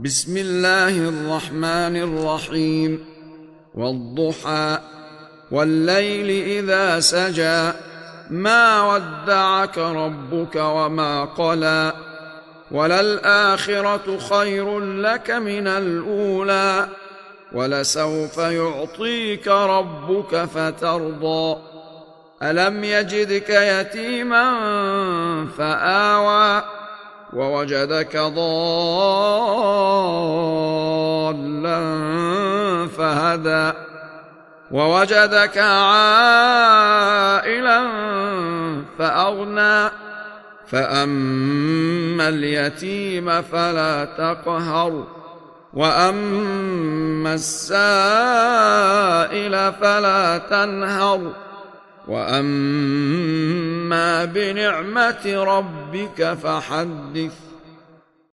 بسم الله الرحمن الرحيم. والضحى والليل إذا سجى ما ودعك ربك وما قلى وللآخرة خير لك من الأولى ولسوف يعطيك ربك فترضى ألم يجدك يتيما فآوى ووجدك ضالا فهدى ووجدك عائلا فأغنى فأما اليتيم فلا تقهر وأما السائل فلا تنهر وأما بنعمة ربك فحدث.